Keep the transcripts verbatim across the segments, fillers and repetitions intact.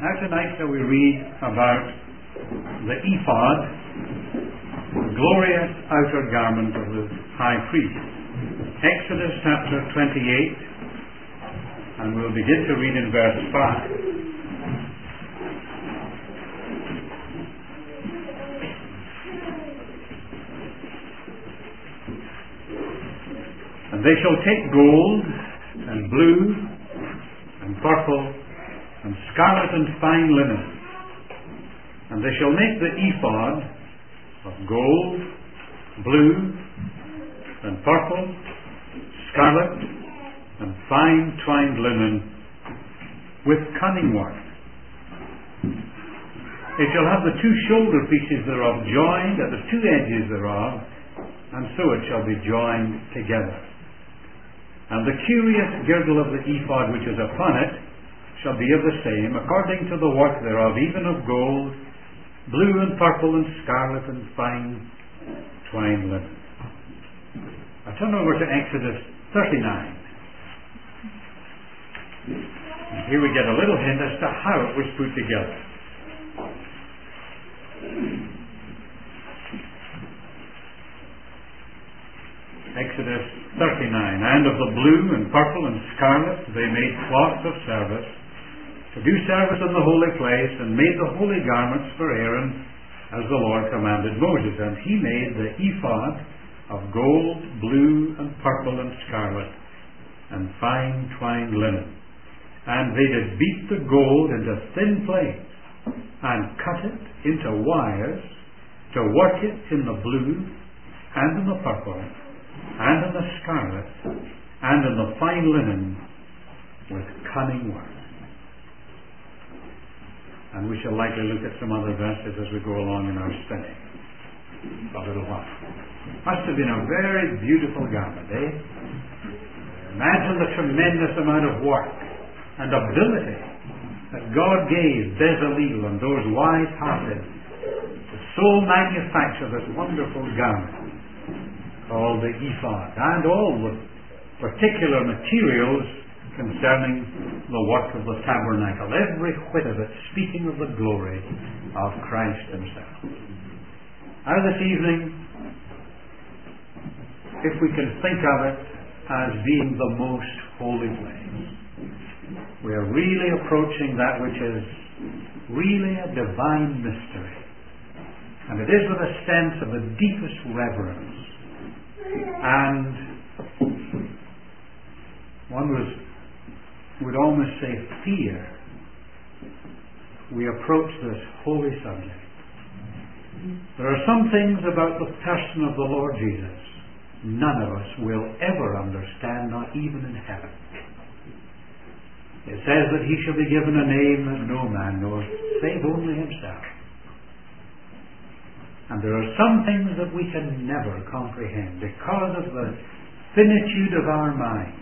Now tonight shall we read about the ephod, the glorious outer garment of the high priest. Exodus chapter twenty-eight, and we'll begin to read in verse five. And they shall take gold and blue and purple and scarlet and fine linen, and they shall make the ephod of gold, blue and purple, scarlet and fine twined linen with cunning work. It shall have the two shoulder pieces thereof joined at the two edges thereof, and so it shall be joined together. And the curious girdle of the ephod which is upon it shall be of the same, according to the work thereof, even of gold, blue and purple and scarlet and fine twined linen. I turn over to Exodus thirty-nine. And here we get a little hint as to how it was put together. Exodus thirty-nine. And of the blue and purple and scarlet they made cloths of service, to do service in the holy place, and made the holy garments for Aaron, as the Lord commanded Moses. And he made the ephod of gold, blue and purple and scarlet, and fine twined linen. And they did beat the gold into thin plates, and cut it into wires, to work it in the blue, and in the purple, and in the scarlet, and in the fine linen, with cunning work. And we shall likely look at some other verses as we go along in our study for a little while. Must have been a very beautiful garment, eh? Imagine the tremendous amount of work and ability that God gave Bezalel and those wise-hearted to so manufacture this wonderful garment called the ephod, and all the particular materials concerning the work of the tabernacle, every whit of it speaking of the glory of Christ himself. Now this evening, if we can think of it as being the most holy place, we are really approaching that which is really a divine mystery, and it is with a sense of the deepest reverence and one was would almost say fear, we approach this holy subject. There are some things about the person of the Lord Jesus none of us will ever understand, not even in heaven. It says that he shall be given a name that no man knows, save only himself. And there are some things that we can never comprehend because of the finitude of our minds.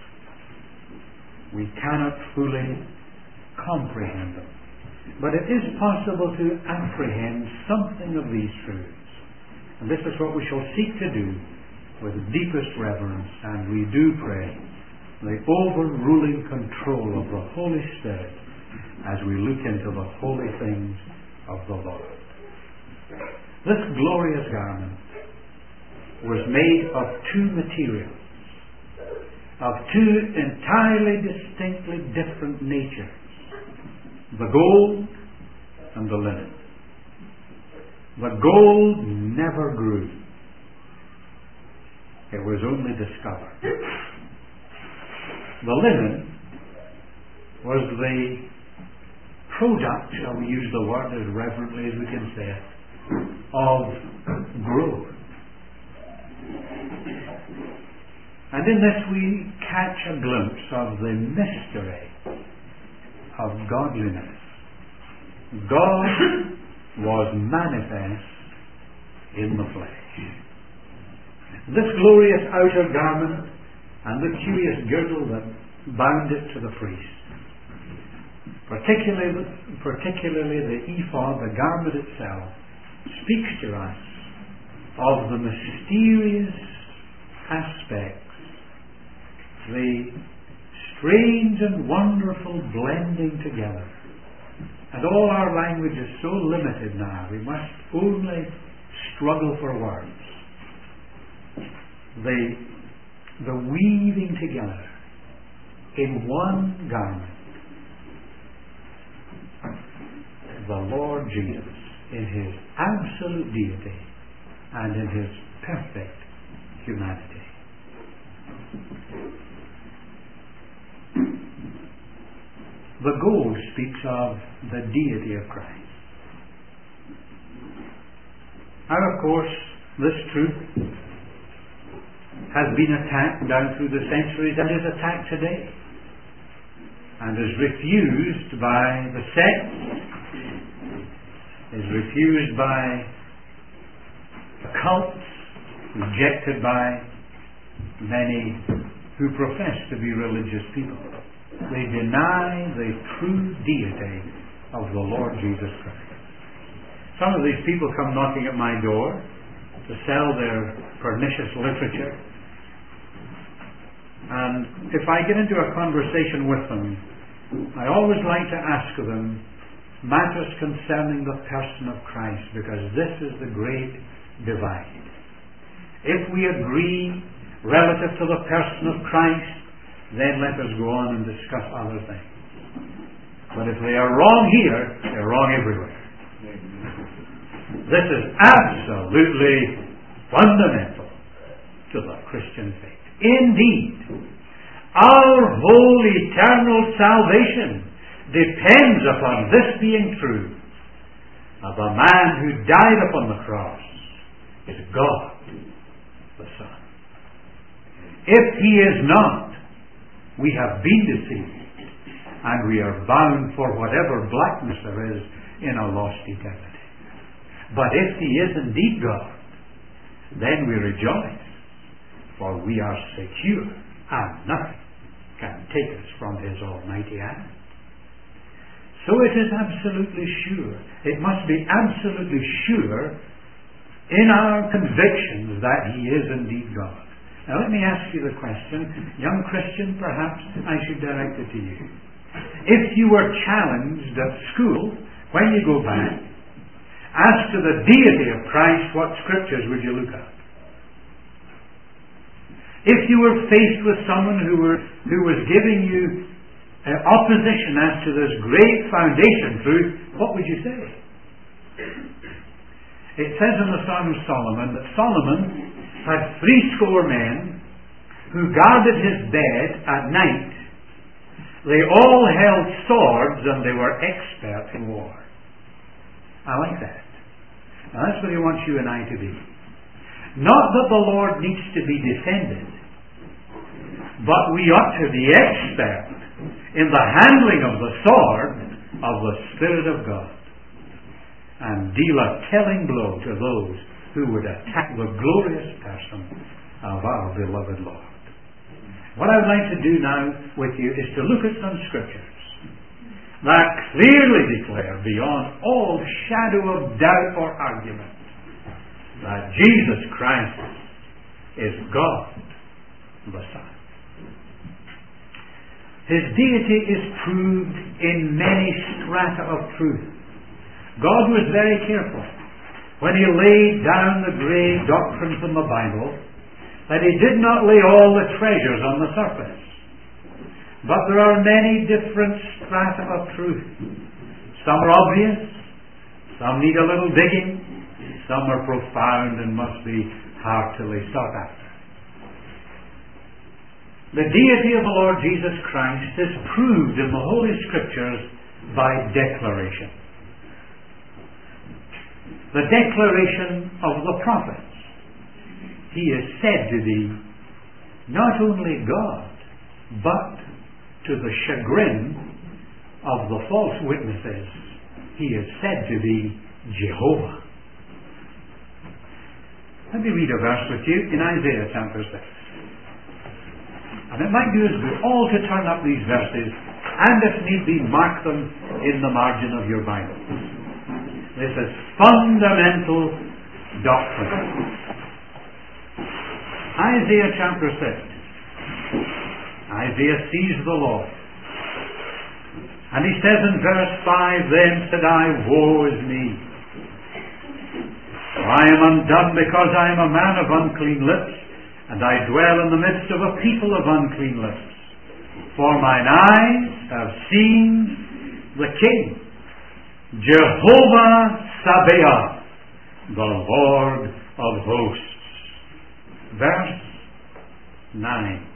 We cannot fully comprehend them. But it is possible to apprehend something of these truths. And this is what we shall seek to do with deepest reverence, and we do pray the overruling control of the Holy Spirit as we look into the holy things of the Lord. This glorious garment was made of two materials, of two entirely distinctly different natures, the gold and the linen. The gold never grew. It was only discovered. The linen was the product, shall we use the word as reverently as we can say it, of growth. And in this we catch a glimpse of the mystery of godliness. God was manifest in the flesh. This glorious outer garment and the curious girdle that bound it to the priest, particularly, particularly the ephod, the garment itself, speaks to us of the mysterious aspects, the strange and wonderful blending together And all our language is so limited now, we must only struggle for words. The, the weaving together in one garment, the Lord Jesus in His absolute deity and in His perfect humanity. The gold speaks of the deity of Christ. Now, of course, this truth has been attacked down through the centuries and is attacked today, and is refused by the sects, is refused by the cults, rejected by many who profess to be religious people. They deny the true deity of the Lord Jesus Christ. Some of these people come knocking at my door to sell their pernicious literature. And if I get into a conversation with them, I always like to ask them matters concerning the person of Christ, because this is the great divide. If we agree relative to the person of Christ, then let us go on and discuss other things. But if they are wrong here, they're wrong everywhere. This is absolutely fundamental to the Christian faith. Indeed, our whole eternal salvation depends upon this being true. Of the man who died upon the cross is God the Son. If He is not, we have been deceived, and we are bound for whatever blackness there is in a lost eternity. But if He is indeed God, then we rejoice, for we are secure, and nothing can take us from His almighty hand. So it is absolutely sure, it must be absolutely sure in our convictions that He is indeed God. Now let me ask you the question, young Christian, perhaps I should direct it to you. If you were challenged at school, when you go back, as to the deity of Christ, what scriptures would you look at? If you were faced with someone who, were, who was giving you uh, opposition as to this great foundation truth, what would you say? It says in the Song of Solomon that Solomon had threescore men who guarded his bed at night. They all held swords and they were expert in war. I like that. Now that's what He wants you and I to be. Not that the Lord needs to be defended, but we ought to be expert in the handling of the sword of the Spirit of God and deal a telling blow to those who would attack the glorious person of our beloved Lord. What I would like to do now with you is to look at some scriptures that clearly declare beyond all shadow of doubt or argument that Jesus Christ is God the Son. His deity is proved in many strata of truth. God was very careful when He laid down the great doctrines in the Bible that He did not lay all the treasures on the surface. But there are many different strata of truth. Some are obvious, some need a little digging, some are profound and must be heartily sought after. The deity of the Lord Jesus Christ is proved in the Holy Scriptures by declaration. The declaration of the prophets. He is said to be not only God, but to the chagrin of the false witnesses, He is said to be Jehovah. Let me read a verse with you in Isaiah chapter six. And it might do us good all to turn up these verses, and if need be, mark them in the margin of your Bible. This is fundamental doctrine. Isaiah chapter six. Isaiah sees the Lord, And he says in verse five, Then said I, Woe is me! For I am undone, because I am a man of unclean lips, and I dwell in the midst of a people of unclean lips. For mine eyes have seen the King, Jehovah Sabaoth, the Lord of hosts. Verse nine.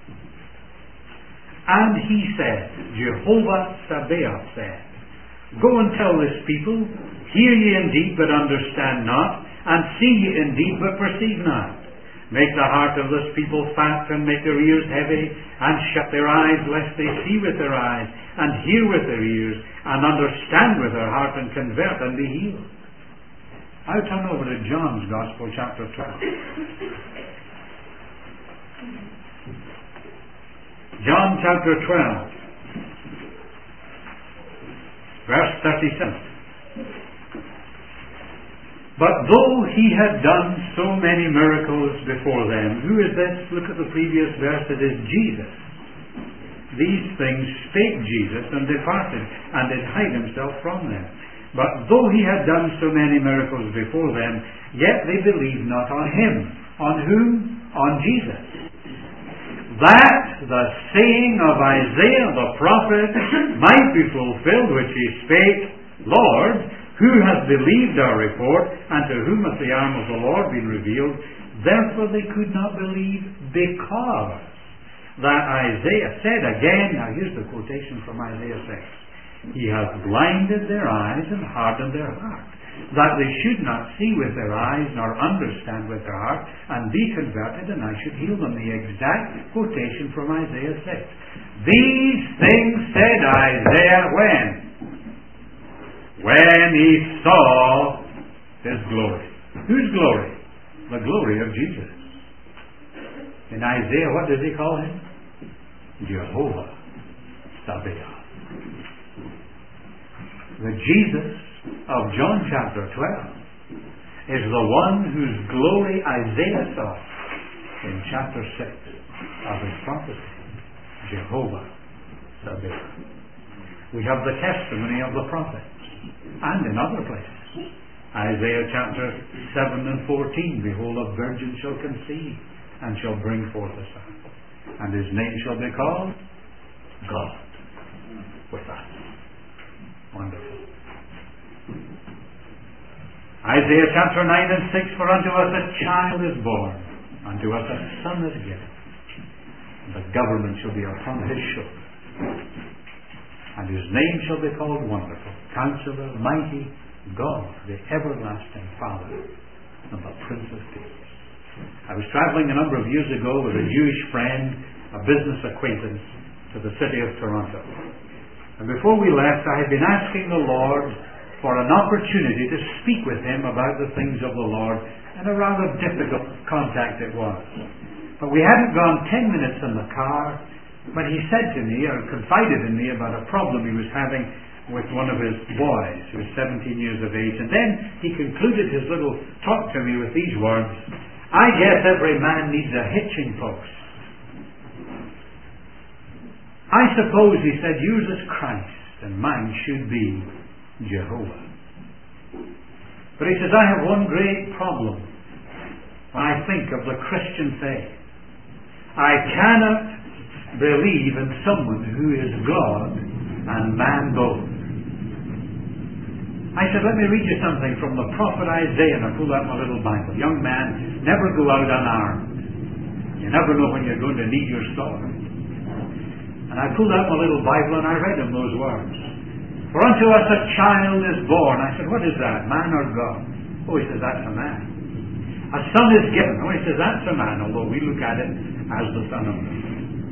And he said, Jehovah Sabaoth said, Go and tell this people, Hear ye indeed, but understand not, and see ye indeed, but perceive not. Make the heart of this people fat, and make their ears heavy, and shut their eyes, lest they see with their eyes, and hear with their ears, and understand with their heart, and convert, and be healed. I'll turn over to John's Gospel, chapter twelve. John chapter twelve, verse thirty-seven. But though he had done so many miracles before them, who is this? Look at the previous verse. It is Jesus. These things spake Jesus, and departed, and did hide himself from them. But though he had done so many miracles before them, yet they believed not on him. On whom? On Jesus. That the saying of Isaiah the prophet might be fulfilled, which he spake, Lord, who hath believed our report, and to whom hath the arm of the Lord been revealed? Therefore they could not believe, because that Isaiah said again, now here's the quotation from Isaiah six, He hath blinded their eyes and hardened their heart, that they should not see with their eyes, nor understand with their heart, and be converted, and I should heal them. The exact quotation from Isaiah six. These things said Isaiah when? When he saw his glory. Whose glory? The glory of Jesus. In Isaiah, what does he call him? Jehovah Sabaoth. The Jesus of John chapter twelve is the one whose glory Isaiah saw in chapter six of his prophecy. Jehovah Sabaoth. We have the testimony of the prophets, and in other places. Isaiah chapter seven and fourteen, Behold, a virgin shall conceive, and shall bring forth a son, and his name shall be called God with us. Wonderful. Isaiah chapter nine and six, For unto us a child is born, unto us a son is given, and the government shall be upon his shoulder, and his name shall be called Wonderful, Counselor, Mighty, God, the Everlasting Father, and the Prince of Peace. I was traveling a number of years ago with a Jewish friend, a business acquaintance, to the city of Toronto. And before we left, I had been asking the Lord for an opportunity to speak with him about the things of the Lord, and a rather difficult contact it was. But we hadn't gone ten minutes in the car, but he said to me, or confided in me, about a problem he was having with one of his boys, who was seventeen years of age. And then he concluded his little talk to me with these words, I guess every man needs a hitching post. I suppose, he said, yours is Christ, and mine should be Jehovah. But he says, I have one great problem when I think of the Christian faith. I cannot believe in someone who is God and man both. I said, let me read you something from the prophet Isaiah, and I pulled out my little Bible. Young man, never go out unarmed. You never know when you're going to need your sword. And I pulled out my little Bible and I read him those words. For unto us a child is born. I said, what is that, man or God? Oh, he says, that's a man. A son is given. Oh, he says, that's a man, although we look at it as the Son of Man.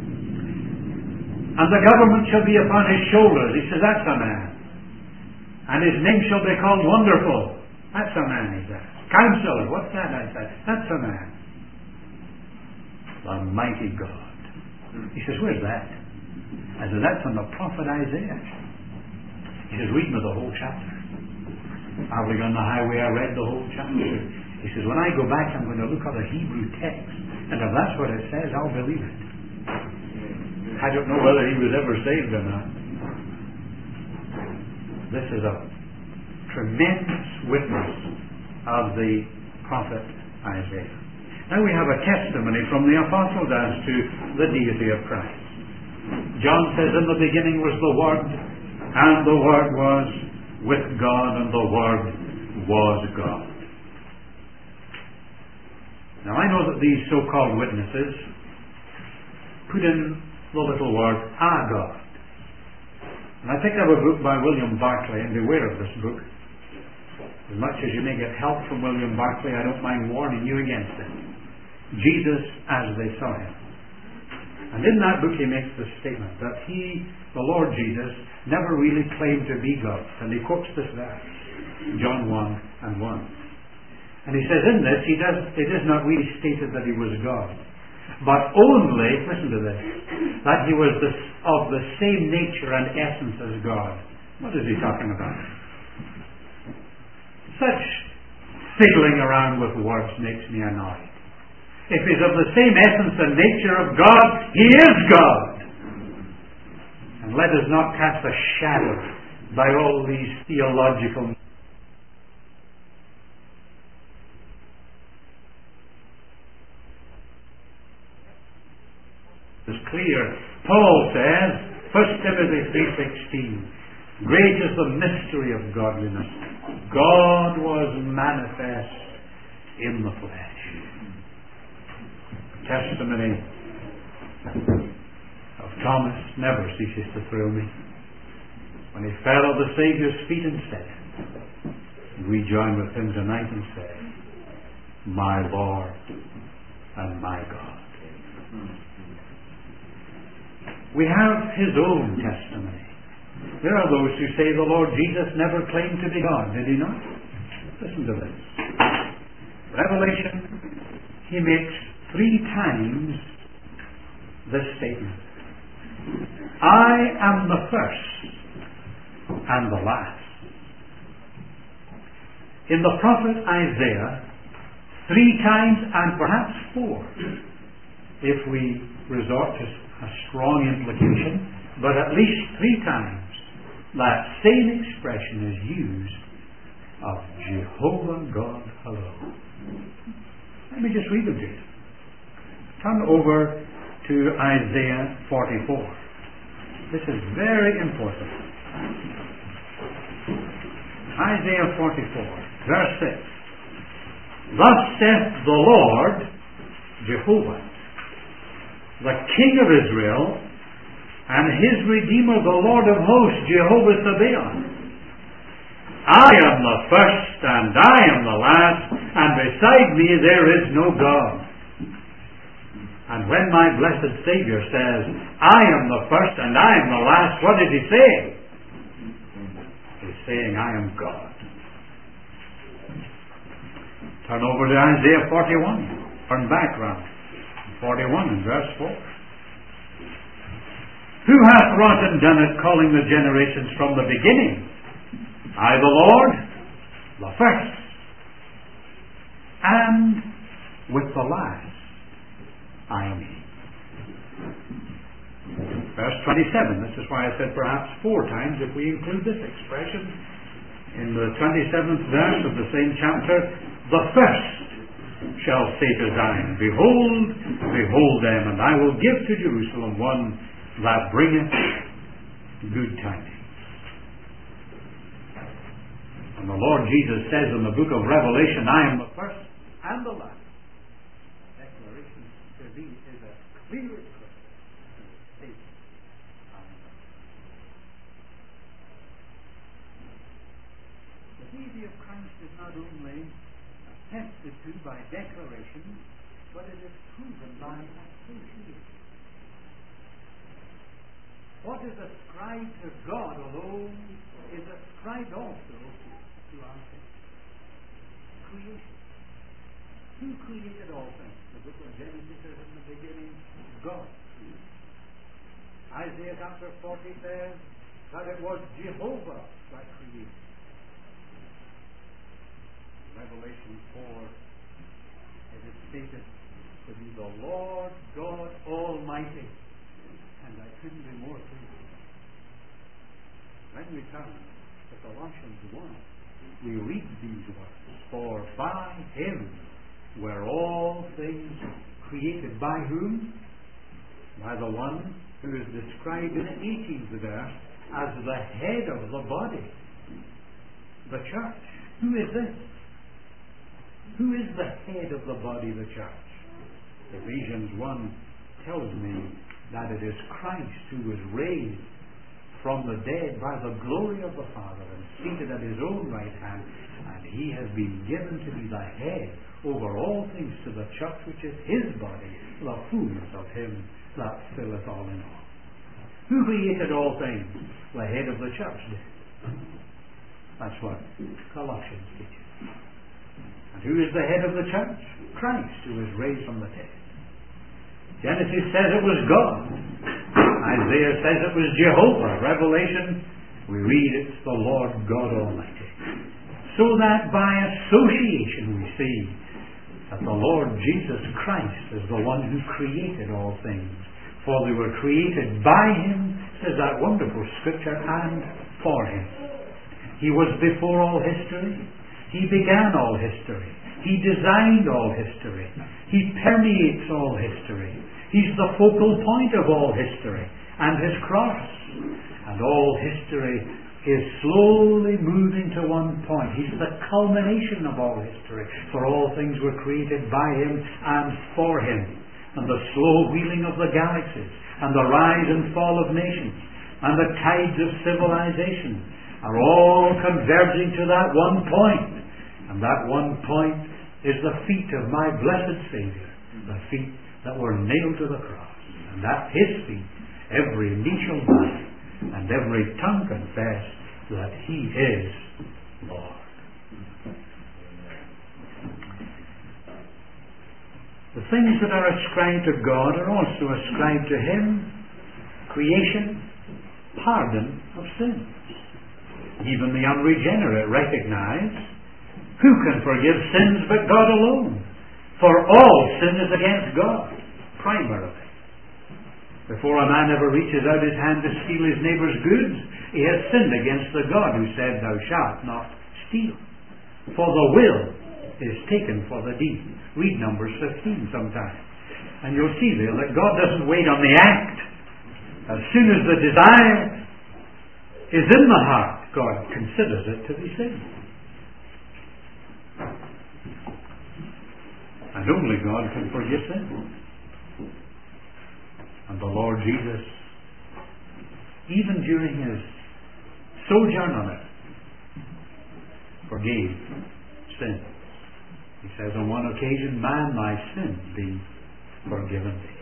And the government shall be upon his shoulders. He says, that's a man. And his name shall be called Wonderful. That's a man, he says. Counselor, what's that? I said, that's a man. The mighty God. He says, where's that? I said, that's from the prophet Isaiah. He says, read me the whole chapter. Traveling on the highway, I read the whole chapter. He says, when I go back, I'm going to look at the Hebrew text. And if that's what it says, I'll believe it. I don't know whether he was ever saved or not. This is a tremendous witness of the prophet Isaiah. Now we have a testimony from the apostles as to the deity of Christ. John says, in the beginning was the Word, and the Word was with God, and the Word was God. Now I know that these so-called witnesses put in the little word, "a God." And I picked up a book by William Barclay, and beware of this book. As much as you may get help from William Barclay, I don't mind warning you against it. Jesus as they saw him. And in that book he makes the statement that he, the Lord Jesus, never really claimed to be God. And he quotes this verse, John one and one. And he says in this, he does, it is not really stated that he was God, but only, listen to this, that he was the, of the same nature and essence as God. What is he talking about? Such fiddling around with words makes me annoyed. If he's of the same essence and nature of God, he is God. And let us not cast a shadow by all these theological. It's clear. Paul says, First Timothy three sixteen, great is the mystery of godliness. God was manifest in the flesh. Testimony of Thomas never ceases to thrill me. When he fell at the Saviour's feet and said, we join with him tonight and say, my Lord and my God. We have his own testimony. There are those who say the Lord Jesus never claimed to be God, did he not? Listen to this. Revelation, he makes three times this statement. I am the first and the last. In the prophet Isaiah, three times and perhaps four, if we resort to a strong implication, but at least three times that same expression is used of Jehovah God alone. Let me just read them to you. Turn over to Isaiah forty-four. This is very important. Isaiah forty-four, verse six. Thus saith the Lord, Jehovah, the King of Israel, and his Redeemer, the Lord of hosts, Jehovah Sabaoth. I am the first and I am the last, and beside me there is no God. And when my blessed Savior says, I am the first and I am the last, what is he saying? He's saying, I am God. Turn over to Isaiah forty-one. Turn back round. forty-one and verse four. Who hath wrought and done it, calling the generations from the beginning? I, the Lord, the first, and with the last, I am He. Verse twenty-seven. This is why I said perhaps four times if we include this expression. In the twenty-seventh verse of the same chapter, the first shall say to Zion, behold, behold them, and I will give to Jerusalem one that bringeth good tidings. And the Lord Jesus says in the book of Revelation, I am the first and the last. Declaration to thee is a clear statement. The deity of Christ is not only attested to by declaration, but it is proven by association. What is ascribed to God alone is ascribed also to our faith. Creation. Who created all things? The book of Genesis says in the beginning, God created. Isaiah chapter forty says that it was Jehovah that created. Revelation four, it is stated to be the Lord God Almighty. And I couldn't be more pleased. When we turn Colossians one, we read these words, for by him were all things created. By whom? By the one who is described in the eighteenth verse as the head of the body, the church. Who is this? Who is the head of the body, the church? Ephesians one tells me that it is Christ who was raised from the dead by the glory of the Father and seated at his own right hand, and he has been given to be the head over all things to the church, which is his body, the fullness of him that filleth all in all. Who created all things? The head of the church did. That's what Colossians teaches. And who is the head of the church? Christ, who was raised from the dead. Genesis says it was God. Isaiah says it was Jehovah. Revelation, we read it's the Lord God Almighty. So that by association we see that the Lord Jesus Christ is the one who created all things. For they were created by him, says that wonderful scripture, and for him. He was before all history. He began all history. He designed all history. He permeates all history. He's the focal point of all history, and his cross. And all history is slowly moving to one point. He's the culmination of all history. For all things were created by him and for him. And the slow wheeling of the galaxies, and the rise and fall of nations, and the tides of civilization are all converging to that one point. And that one point is the feet of my blessed Saviour, the feet that were nailed to the cross. And at his feet every knee shall bow, and every tongue confess that he is Lord. The things that are ascribed to God are also ascribed to him: creation, pardon of sins. Even the unregenerate recognize, who can forgive sins but God alone? For all sin is against God, primarily. Before a man ever reaches out his hand to steal his neighbour's goods, he has sinned against the God who said, thou shalt not steal. For the will is taken for the deed. Read Numbers fifteen sometime, and you'll see there that God doesn't wait on the act. As soon as the desire is in the heart, God considers it to be sin. And only God can forgive sin. And the Lord Jesus, even during his sojourn on earth, forgave sin. He says, on one occasion, man, thy sins be forgiven thee.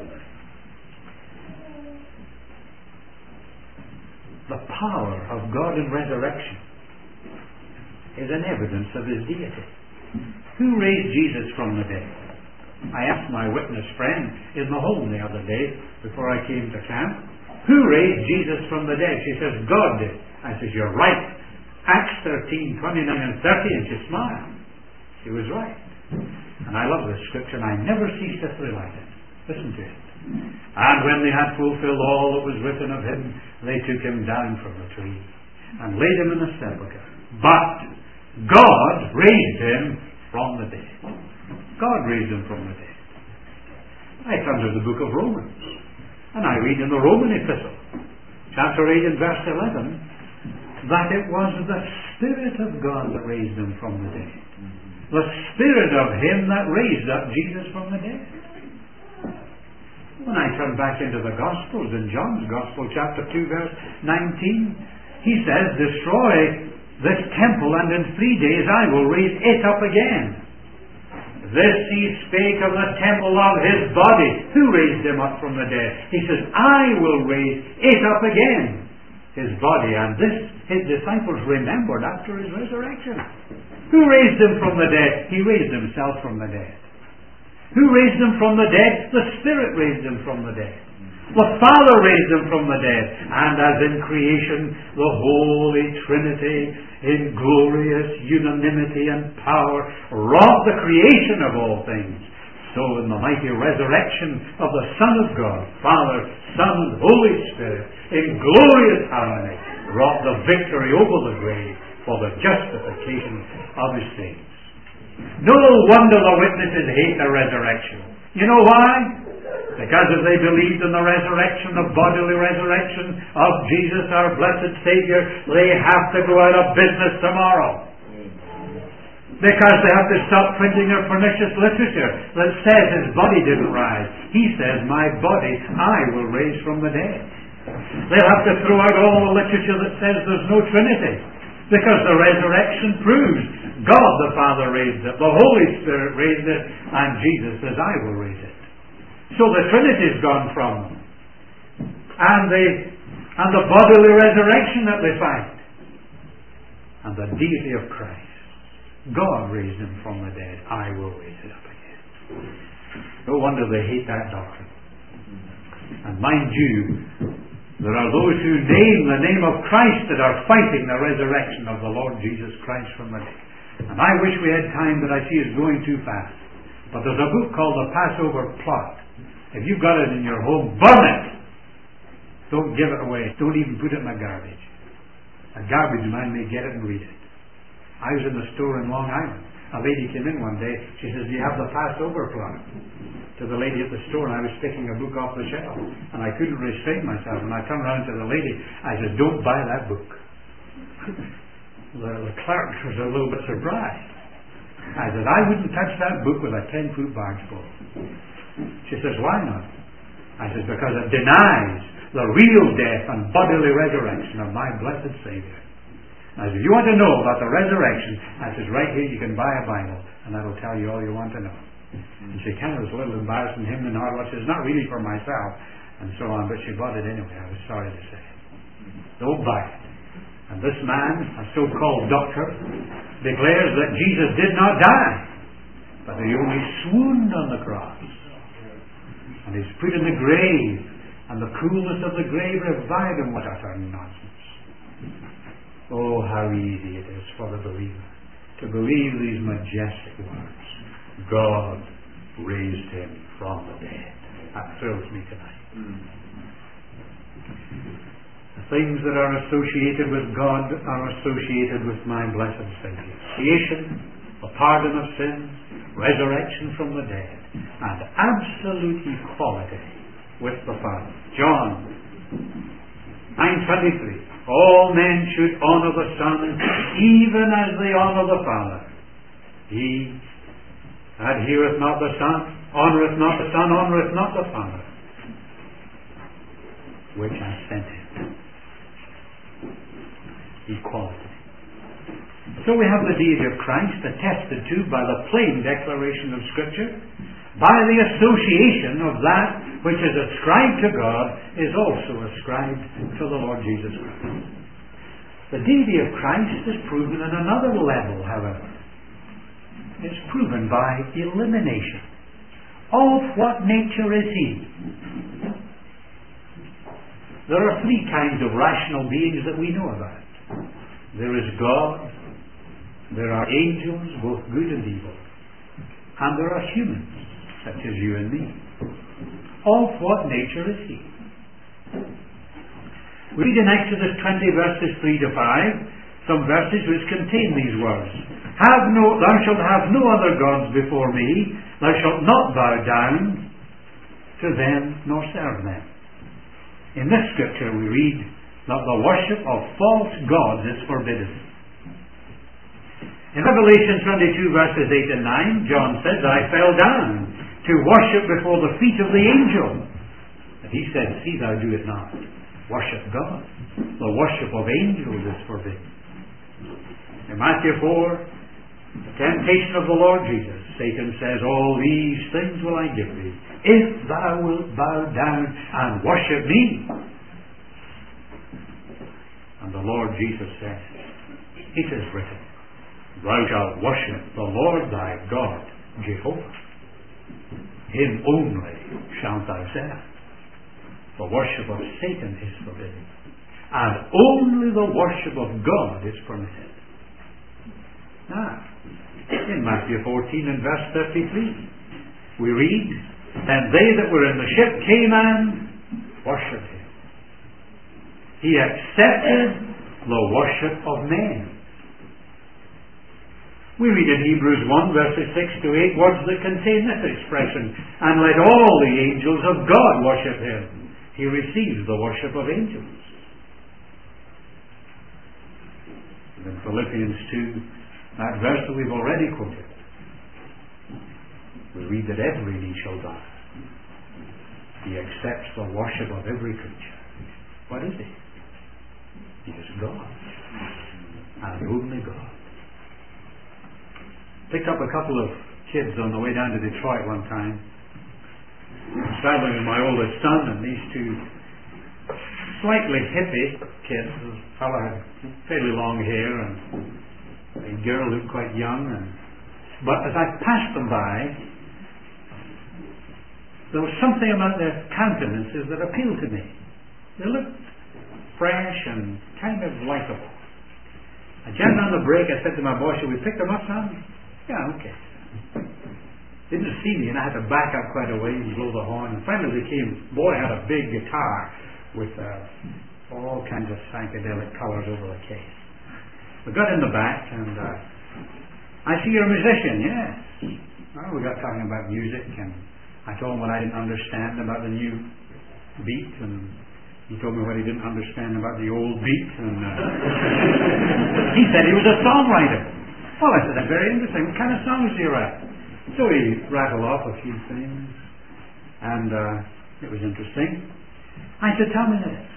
The power of God in resurrection is an evidence of his deity. Who raised Jesus from the dead? I asked my witness friend in the home the other day before I came to camp, who raised Jesus from the dead? She says, God did. I said, you're right. Acts thirteen, twenty-nine and thirty, and she smiled. She was right. And I love this scripture, and I never cease to thrill at it. Listen to it. And when they had fulfilled all that was written of him, they took him down from the tree and laid him in a sepulchre. But God raised him from the dead. God raised him from the dead. I turn to the book of Romans, and I read in the Roman epistle, chapter eight and verse eleven, that it was the Spirit of God that raised him from the dead. The Spirit of him that raised up Jesus from the dead. When I turn back into the Gospels, in John's Gospel, chapter two, verse nineteen, he says, destroy this temple, and in three days I will raise it up again. This he spake of the temple of his body. Who raised him up from the dead? He says, I will raise it up again. His body. And this his disciples remembered after his resurrection. Who raised him from the dead? He raised himself from the dead. Who raised him from the dead? The Spirit raised him from the dead. The Father raised him from the dead. And as in creation, the Holy Trinity, in glorious unanimity and power, wrought the creation of all things, so in the mighty resurrection of the Son of God, Father, Son, and Holy Spirit, in glorious harmony, wrought the victory over the grave for the justification of his saints. No wonder the witnesses hate the resurrection. You know why? Because if they believed in the resurrection, the bodily resurrection of Jesus, our blessed Savior, they have to go out of business tomorrow. Because they have to stop printing their pernicious literature that says his body didn't rise. He says, my body I will raise from the dead. They'll have to throw out all the literature that says there's no Trinity. Because the resurrection proves God the Father raised it, the Holy Spirit raised it, and Jesus says, I will raise it. So the Trinity's gone from them. And the, and the bodily resurrection that they find. And the deity of Christ. God raised him from the dead. I will raise it up again. No wonder they hate that doctrine. And mind you, there are those who name the name of Christ that are fighting the resurrection of the Lord Jesus Christ from the dead. And I wish we had time, but I see it's going too fast. But there's a book called The Passover Plot. If you've got it in your home, burn it! Don't give it away. Don't even put it in the garbage. A garbage man may get it and read it. I was in the store in Long Island. A lady came in one day. She says, do you have the Passover Plot? To the lady at the store, and I was picking a book off the shelf. And I couldn't restrain myself. And I turned around to the lady. I said, don't buy that book. the, the clerk was a little bit surprised. I said, I wouldn't touch that book with a ten-foot barge pole. She says, why not? I said, because it denies the real death and bodily resurrection of my blessed Savior. I said, if you want to know about the resurrection, I says, right here you can buy a Bible, and that'll tell you all you want to know. And she kind of was a little embarrassed and him and her. Well, she says, not really for myself, and so on, but she bought it anyway. I was sorry to say. Don't buy it. And this man, a so-called doctor, declares that Jesus did not die, but he only swooned on the cross. And he's put in the grave, and the coolness of the grave revived him. What utter nonsense. Oh, how easy it is for the believer to believe these majestic words. God raised him from the dead. That thrills me tonight. Mm. The things that are associated with God are associated with my blessed Savior. Creation, the pardon of sins, resurrection from the dead, and absolute equality with the Father. John nine twenty-three. All men should honor the Son even as they honor the Father. He that heareth not the Son, honoureth not the Son, honoureth not the Father, which hath sent him. Equality. So we have the deity of Christ attested to by the plain declaration of Scripture. By the association of that which is ascribed to God is also ascribed to the Lord Jesus Christ. The deity of Christ is proven at another level, however. It's proven by elimination. Of what nature is He? There are three kinds of rational beings that we know about. There is God, there are angels, both good and evil, and there are humans, such as you and me. Of what nature is He? We read in Exodus twenty verses three to five some verses which contain these words. Have no, thou shalt have no other gods before me, thou shalt not bow down to them nor serve them. In this scripture we read that the worship of false gods is forbidden. In Revelation twenty-two verses eight and nine, John says, I fell down to worship before the feet of the angel. And he said, see thou do it not. Worship God. The worship of angels is forbidden. In Matthew four, the temptation of the Lord Jesus, Satan says, all these things will I give thee, if thou wilt bow down and worship me. And the Lord Jesus says, it is written, thou shalt worship the Lord thy God, Jehovah. Him only shalt thou serve. The worship of Satan is forbidden, and only the worship of God is permitted. Now, in Matthew fourteen and verse thirty-three, we read, and they that were in the ship came and worshipped Him. He accepted the worship of men. We read in Hebrews one, verses six to eight, words that contain this expression, and let all the angels of God worship Him. He receives the worship of angels. And in Philippians two, that verse that we've already quoted, we read that every knee shall bow. He accepts the worship of every creature. What is He? He is God, and only God. Picked up a couple of kids on the way down to Detroit one time. I was traveling with my oldest son and these two slightly hippie kids. The fellow had fairly long hair and the girl looked quite young. And, but as I passed them by, there was something about their countenances that appealed to me. They looked fresh and kind of likeable. I jammed on the brake. I said to my boy, "Should we pick them up, son?" "Yeah, okay." Didn't see me, and I had to back up quite a way and blow the horn. And finally they came. Boy had a big guitar with uh, all kinds of psychedelic colours over the case. We got in the back, and uh, "I see you're a musician." "Yes." Well, we got talking about music, and I told him what I didn't understand about the new beat, and he told me what he didn't understand about the old beat, and uh, he said he was a songwriter. Well, I said, "That's very interesting. What kind of songs do you write?" So he rattled off a few things, and uh, it was interesting. I said, "Tell me this.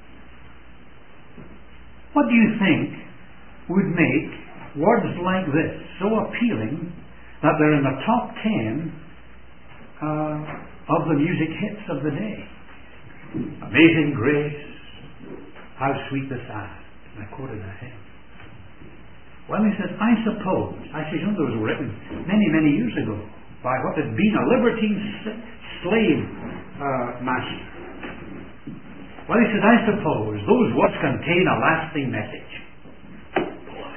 What do you think would make words like this so appealing that they're in the top ten uh, of the music hits of the day? Amazing Grace, how sweet the sound." And I quoted that hymn. Well, he says, "I suppose," I said, "you know, those were written many, many years ago by what had been a libertine slave uh, master." Well, he says, "I suppose those words contain a lasting message." Boy.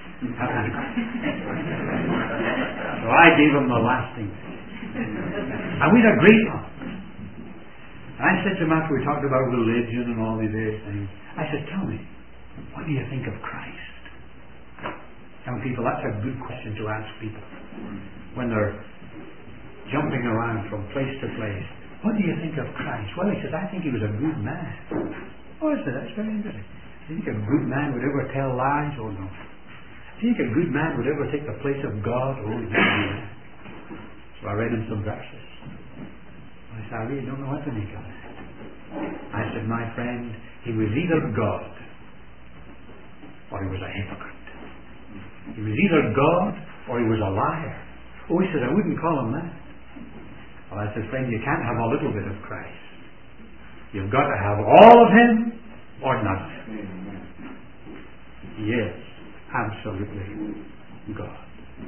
So I gave him the lasting message. And we had a great talk. And I said to him after we talked about religion and all these various things, I said, "Tell me, what do you think of Christ?" Young people, that's a good question to ask people when they're jumping around from place to place. "What do you think of Christ?" "Well," he says, "I think He was a good man." "Oh," I said, "that's very interesting. Do you think a good man would ever tell lies?" "Oh, no." "Do you think a good man would ever take the place of God?" "Oh, no." So I read him some verses. I said, "I really don't know what to make of that." I said, "My friend, He was either God or He was a hypocrite. He was either God or He was a liar." "Oh," he said, "I wouldn't call Him that." Well, I said, "Friend, you can't have a little bit of Christ. You've got to have all of Him or none of Him." He is absolutely God.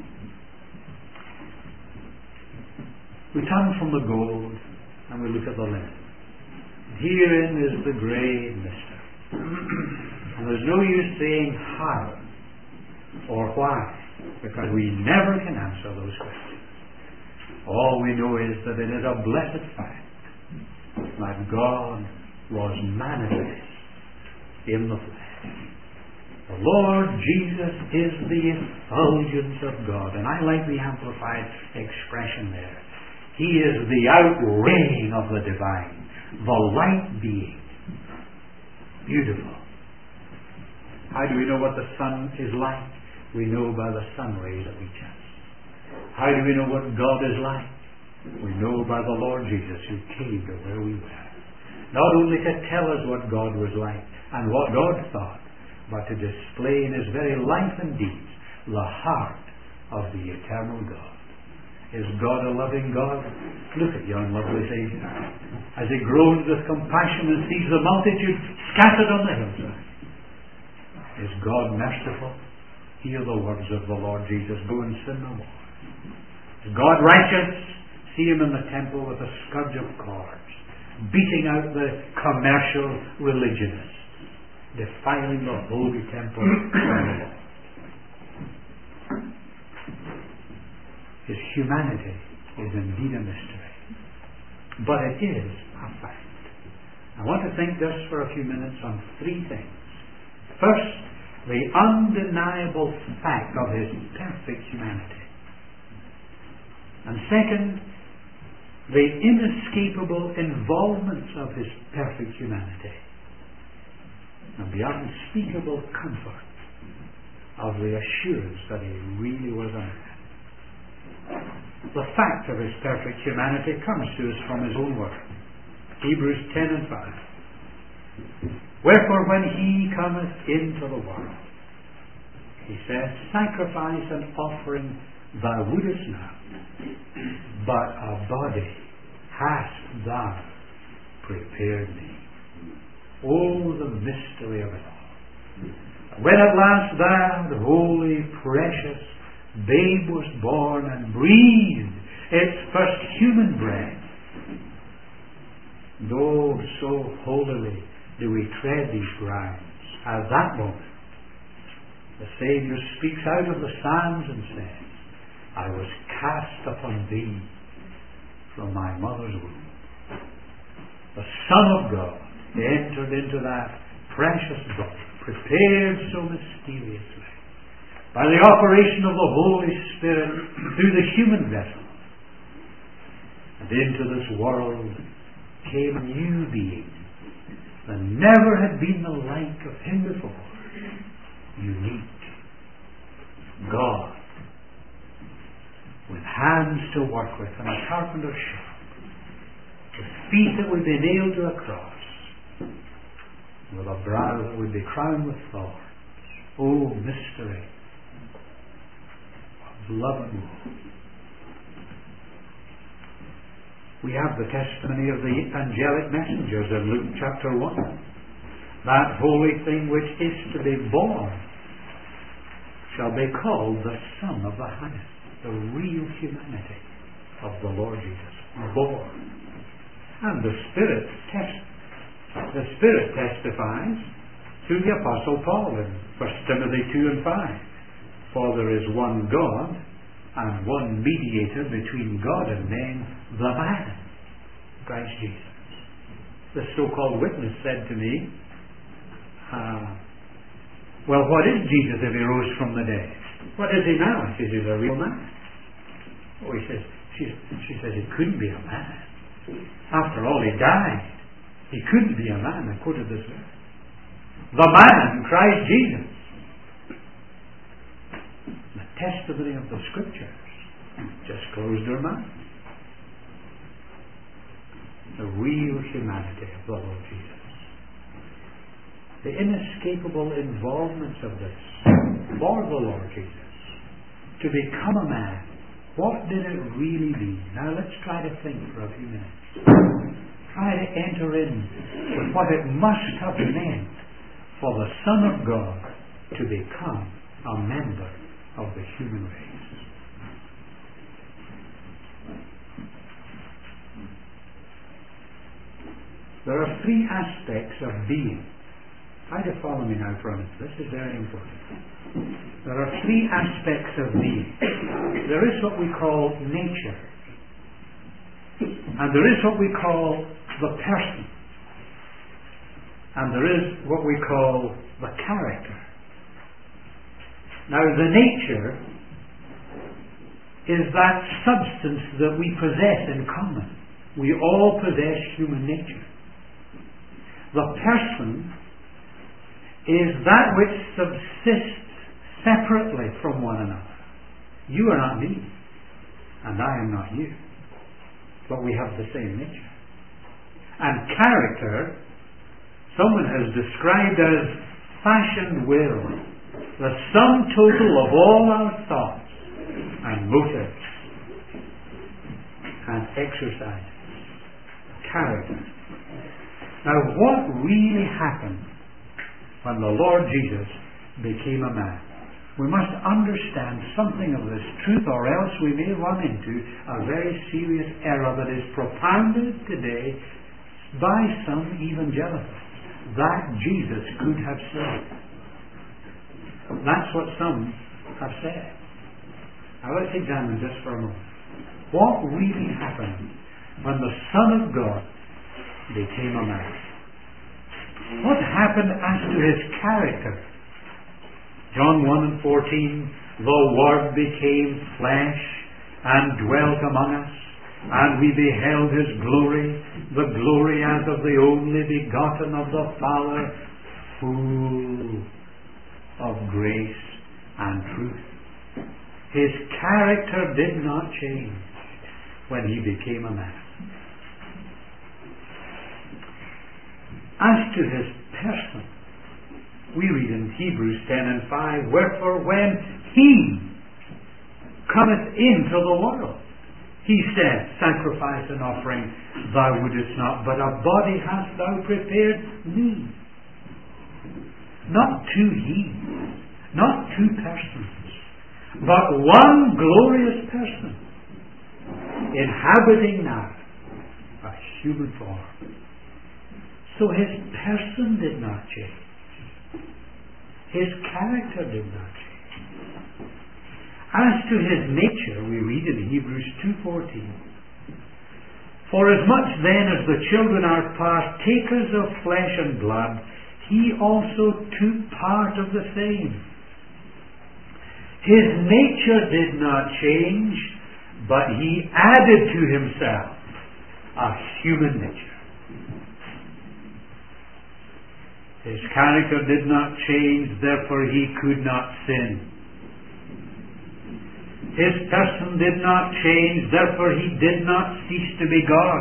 We turn from the gold and we look at the linen. Herein is the great mystery. And there's no use saying how or why, because we never can answer those questions. All we know is that it is a blessed fact that God was manifest in the flesh. The Lord Jesus is the effulgence of God, and I like the amplified expression there. He is the outraying of the divine, the light being. Beautiful. How do we know what the sun is like? We know by the sun rays that reach us. How do we know what God is like? We know by the Lord Jesus who came to where we were. Not only to tell us what God was like and what God thought, but to display in His very life and deeds the heart of the eternal God. Is God a loving God? Look at yon lovely Savior as He groans with compassion and sees the multitude scattered on the hillside. Is God merciful? Hear the words of the Lord Jesus. Go and sin no more. Is God righteous? See Him in the temple with a scourge of cords, beating out the commercial religionists, defiling the holy temple of the Lord. His humanity is indeed a mystery, but it is a fact. I want to think just for a few minutes on three things First, the undeniable fact of his perfect humanity. And second, the inescapable involvements of his perfect humanity. And the unspeakable comfort of the assurance that he really was a man. The fact of his perfect humanity comes to us from his own word. Hebrews ten and five. Wherefore when he cometh into the world, he says, sacrifice and offering thou wouldest not, but a body hast thou prepared me. Oh, the mystery of it all. When at last thou, the holy, precious babe was born and breathed its first human breath, and oh, so holily do we tread these grounds. At that moment, the Saviour speaks out of the Psalms and says, I was cast upon thee from my mother's womb. The Son of God entered into that precious body, prepared so mysteriously by the operation of the Holy Spirit through the human vessel. And into this world came a new being that never had been the like of him before. Unique. God. With hands to work with and a carpenter's shop. With feet that would be nailed to a cross. With a brow that would be crowned with thorns. Oh, mystery of love and woe. We have the testimony of the angelic messengers in Luke chapter one. That holy thing which is to be born shall be called the Son of the Highest. The real humanity of the Lord Jesus. Born. And the Spirit test, the Spirit testifies through the Apostle Paul in First Timothy two and five. For there is one God and one mediator between God and men, the man, Christ Jesus. The so-called witness said to me, uh, well, what is Jesus if he rose from the dead? What is he now? He says he's a real man. Oh, he says, she, she says he couldn't be a man. After all, he died. He couldn't be a man. I quoted this verse. The man, Christ Jesus. The testimony of the Scriptures just closed their minds. The real humanity of the Lord Jesus. The inescapable involvements of this for the Lord Jesus. To become a man. What did it really mean? Now let's try to think for a few minutes. Try to enter in with what it must have meant for the Son of God to become a member of the human race. There are three aspects of being. Try to follow me now for a minute. This is very important. There are three aspects of being. There is what we call nature. And there is what we call the person. And there is what we call the character. Now, the nature is that substance that we possess in common. We all possess human nature. The person is that which subsists separately from one another. You are not me, and I am not you, but we have the same nature. And character, someone has described as fashioned will, the sum total of all our thoughts and motives and exercises. Character. Now, what really happened when the Lord Jesus became a man? We must understand something of this truth, or else we may run into a very serious error that is propounded today by some evangelicals, that Jesus could have said. That's what some have said. Now let's examine this for a moment. What really happened when the Son of God became a man? What happened as to his character John one and fourteen, the Word became flesh and dwelt among us, and we beheld His glory, the glory as of the only begotten of the Father, full of grace and truth. His character did not change when He became a man. As to His person, we read in Hebrews ten and five, wherefore when He cometh into the world, He said, sacrifice and offering thou wouldest not, but a body hast thou prepared me. Not two He's, not two persons, but one glorious person, inhabiting now a human form. So His person did not change. His character did not change. As to His nature, we read in Hebrews two fourteen, for as much then as the children are partakers of flesh and blood, He also took part of the same. His nature did not change, but He added to Himself a human nature. His character did not change, therefore He could not sin. His person did not change, therefore He did not cease to be God.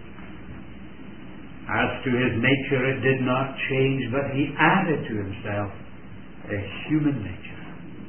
As to His nature, it did not change, but He added to Himself a human nature.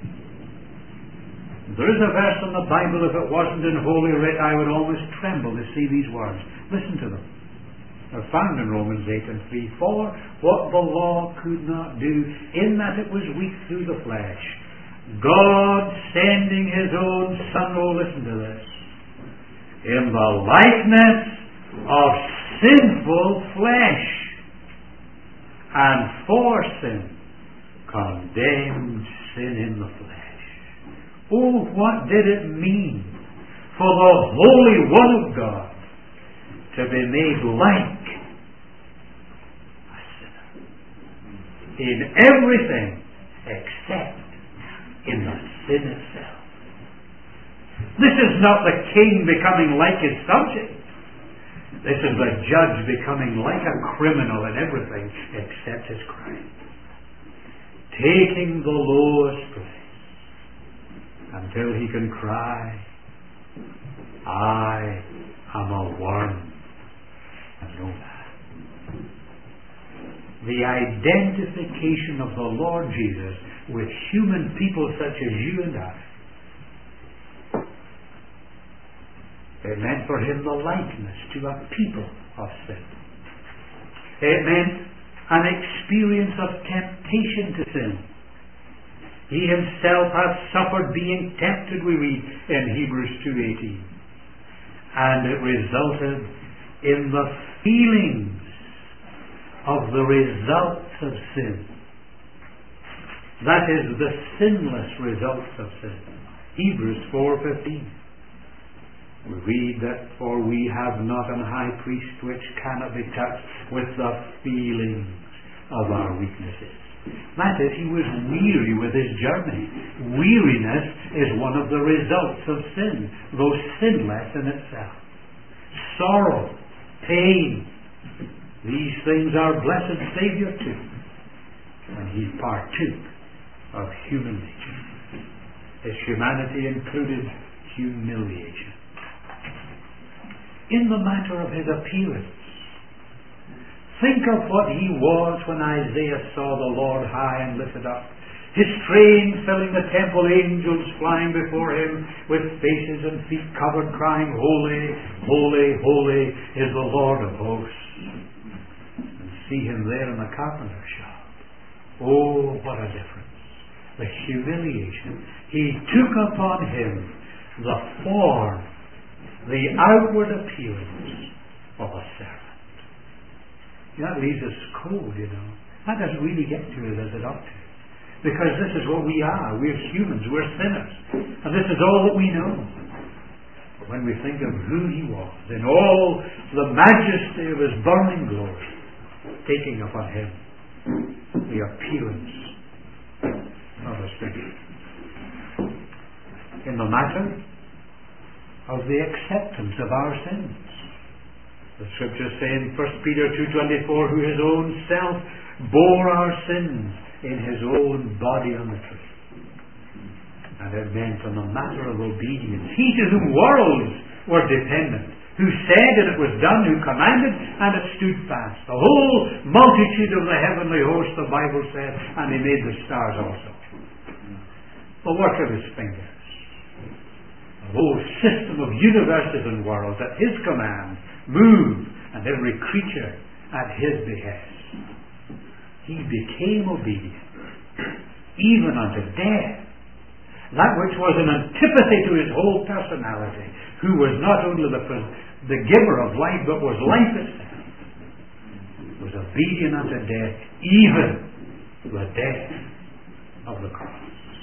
There is a verse in the Bible, if it wasn't in Holy Writ, I would almost tremble to see these words. Listen to them. They're found in Romans eight and three. For what the law could not do, in that it was weak through the flesh, God sending His own Son, oh listen to this, in the likeness of sinful flesh, and for sin, condemned sin in the flesh. Oh, what did it mean for the Holy One of God to be made like a sinner in everything except in the sin itself. This is not the king becoming like his subject. This is the judge becoming like a criminal in everything except his crime. Taking the lowest place until he can cry, I am a worm and no man. The identification of the Lord Jesus with human people such as you and I, it meant for Him the likeness to a people of sin. It meant an experience of temptation to sin. He Himself hath suffered being tempted, we read in Hebrews two eighteen. And it resulted in the feelings of the results of sin. That is, the sinless results of sin. Hebrews four fifteen. We read that, for we have not an high priest which cannot be touched with the feelings of our weaknesses. That is, He was weary with His journey. Weariness is one of the results of sin, though sinless in itself. Sorrow, pain, these things our blessed Saviour took, and He partook of human nature. His humanity included humiliation. In the matter of His appearance, think of what He was when Isaiah saw the Lord high and lifted up, His train filling the temple, angels flying before Him with faces and feet covered, crying, Holy, holy, holy is the Lord of hosts. And see Him there in the carpenter's shop. Oh, what a difference. The humiliation. He took upon Him the form, the outward appearance of a servant. That leaves us cold, you know. That doesn't really get to us as it ought to. Because this is what we are. We're humans. We're sinners. And this is all that we know. But when we think of who He was, in all the majesty of His burning glory, taking upon Him the appearance of a in the matter of the acceptance of our sins. The scriptures say in First Peter two twenty-four, who his own self bore our sins in his own body on the tree. And it meant on the matter of obedience. He to whom worlds were dependent, who said and it was done, who commanded and it stood fast. The whole multitude of the heavenly host, the Bible said, and he made the stars also. The work of his fingers. The whole system of universes and worlds at his command moved, and every creature at his behest. He became obedient, even unto death. That which was an antipathy to his whole personality, who was not only the, the giver of life, but was life itself, was obedient unto death, even the death of the cross.